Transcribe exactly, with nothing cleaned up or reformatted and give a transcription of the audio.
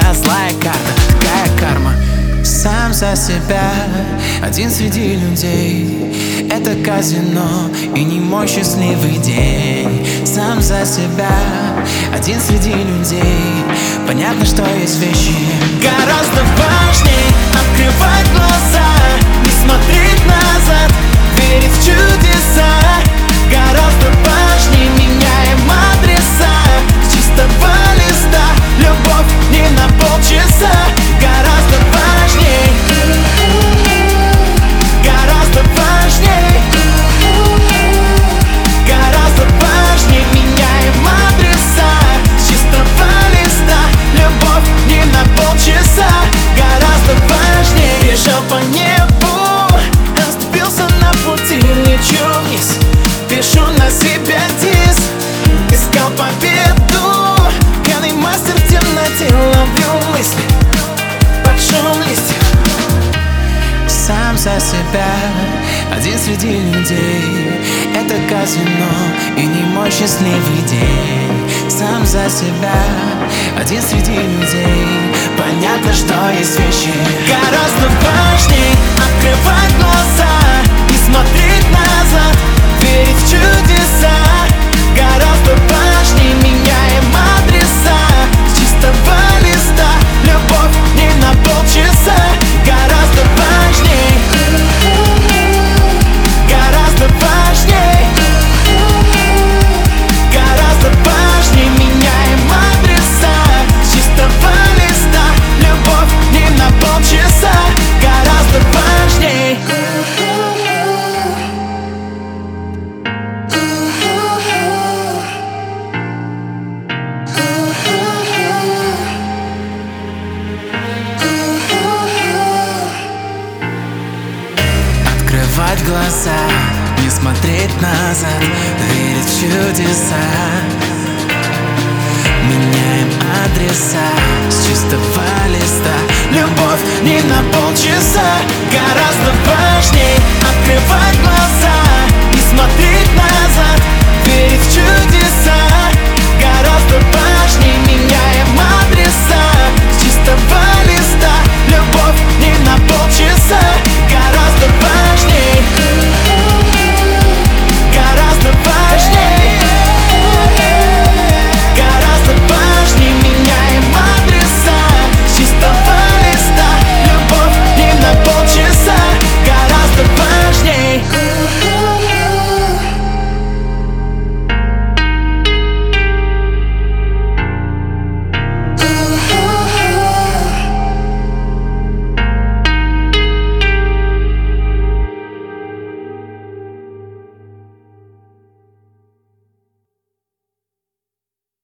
я злая карта, какая карма. Сам за себя, один среди людей. Это казино и не мой счастливый день. Сам за себя, один среди людей. Понятно, что есть вещи гораздо важней. Открывать глаза, не смотреть назад, верить в чудеса. Гораздо важней, меняем адреса с чистого листа. Любовь не на полчаса. Гораздо важней, гораздо важней, гораздо важней, меняем адреса с чистого листа. Любовь не на полчаса. Гораздо важней. Бежал по небу, оступился на пути, лечу вниз, пишу на себя диск. Искал победу, пьяный мастер в темноте, ловлю мысли под шум листьев. Сам за себя, один среди людей. Это казино и не мой счастливый день. Сам за себя, один среди людей. Понятно, что есть вещи гораздо важней. Открывать глаза, не смотреть назад, верить в чудеса. Гораздо важней, меняем адреса с чистого листа. Любовь не на полчаса. Гораздо важней, гораздо важней, гораздо важней, меняем адреса с чистого листа. Любовь не на полчаса. Гораздо важней. Открывать глаза, не смотреть назад, верить в чудеса. Меняем адреса с чистого листа. Любовь не на полчаса. Гораздо важней. Открывать глаза, не смотреть